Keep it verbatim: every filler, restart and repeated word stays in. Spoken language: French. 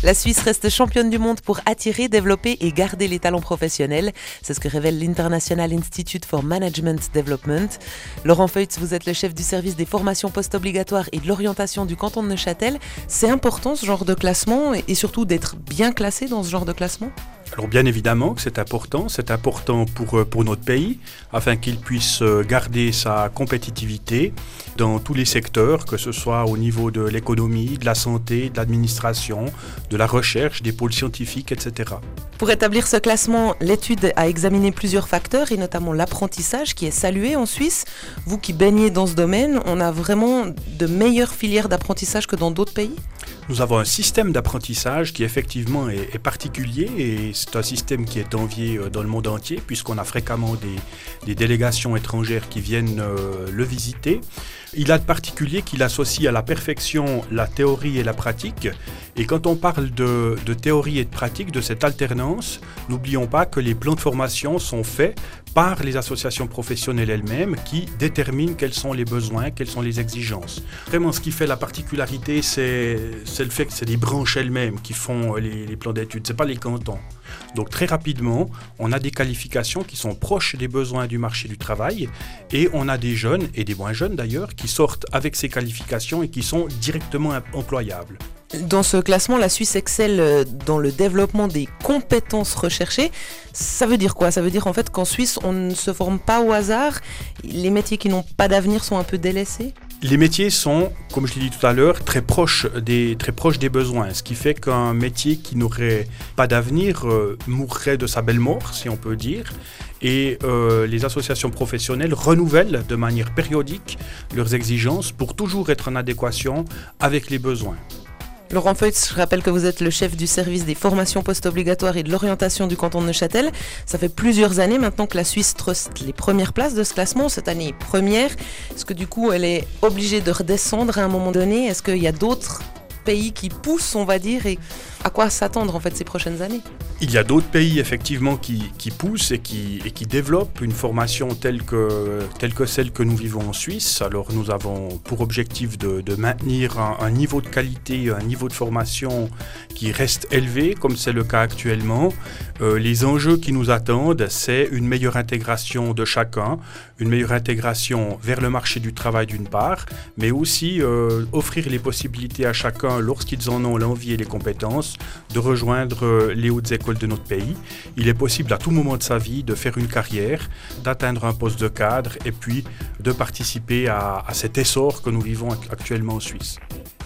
La Suisse reste championne du monde pour attirer, développer et garder les talents professionnels. C'est ce que révèle l'International Institute for Management Development. Laurent Feutz, vous êtes le chef du service des formations post-obligatoires et de l'orientation du canton de Neuchâtel. C'est important ce genre de classement et surtout d'être bien classé dans ce genre de classement ? Alors bien évidemment que c'est important, c'est important pour, pour notre pays, afin qu'il puisse garder sa compétitivité dans tous les secteurs, que ce soit au niveau de l'économie, de la santé, de l'administration, de la recherche, des pôles scientifiques, et cetera. Pour établir ce classement, l'étude a examiné plusieurs facteurs et notamment l'apprentissage qui est salué en Suisse. Vous qui baignez dans ce domaine, on a vraiment de meilleures filières d'apprentissage que dans d'autres pays ? Nous avons un système d'apprentissage qui effectivement est, est particulier et c'est un système qui est envié dans le monde entier puisqu'on a fréquemment des, des délégations étrangères qui viennent euh, le visiter. Il a de particulier qu'il associe à la perfection la théorie et la pratique. Et quand on parle de, de théorie et de pratique, de cette alternance, n'oublions pas que les plans de formation sont faits par les associations professionnelles elles-mêmes qui déterminent quels sont les besoins, quelles sont les exigences. Vraiment, ce qui fait la particularité, c'est, c'est le fait que c'est les branches elles-mêmes qui font les, les plans d'études, ce n'est pas les cantons. Donc très rapidement, on a des qualifications qui sont proches des besoins du marché du travail et on a des jeunes, et des moins jeunes d'ailleurs, qui sortent avec ces qualifications et qui sont directement employables. Dans ce classement, la Suisse excelle dans le développement des compétences recherchées. Ça veut dire quoi ? Ça veut dire en fait qu'en Suisse, on ne se forme pas au hasard. Les métiers qui n'ont pas d'avenir sont un peu délaissés ? Les métiers sont, comme je l'ai dit tout à l'heure, très proches des, très proches des besoins. Ce qui fait qu'un métier qui n'aurait pas d'avenir euh, mourrait de sa belle mort, si on peut dire. Et euh, les associations professionnelles renouvellent de manière périodique leurs exigences pour toujours être en adéquation avec les besoins. Laurent Feutz, je rappelle que vous êtes le chef du service des formations post-obligatoires et de l'orientation du canton de Neuchâtel. Ça fait plusieurs années maintenant que la Suisse truste les premières places de ce classement. Cette année, première. Est-ce que du coup, elle est obligée de redescendre à un moment donné ? Est-ce qu'il y a d'autres pays qui poussent, on va dire, et à quoi s'attendre en fait ces prochaines années ? Il y a d'autres pays effectivement qui, qui poussent et qui, et qui développent une formation telle que, telle que celle que nous vivons en Suisse. Alors nous avons pour objectif de, de maintenir un, un niveau de qualité, un niveau de formation qui reste élevé comme c'est le cas actuellement. Euh, les enjeux qui nous attendent, c'est une meilleure intégration de chacun, une meilleure intégration vers le marché du travail d'une part, mais aussi euh, offrir les possibilités à chacun, lorsqu'ils en ont l'envie et les compétences, de rejoindre les hautes écoles de notre pays. Il est possible à tout moment de sa vie de faire une carrière, d'atteindre un poste de cadre et puis de participer à, à cet essor que nous vivons actuellement en Suisse.